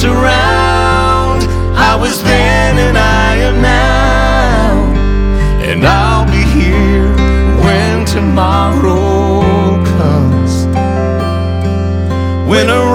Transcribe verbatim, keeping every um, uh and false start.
years around. I was then and I am now, and I'll be here when tomorrow comes. When a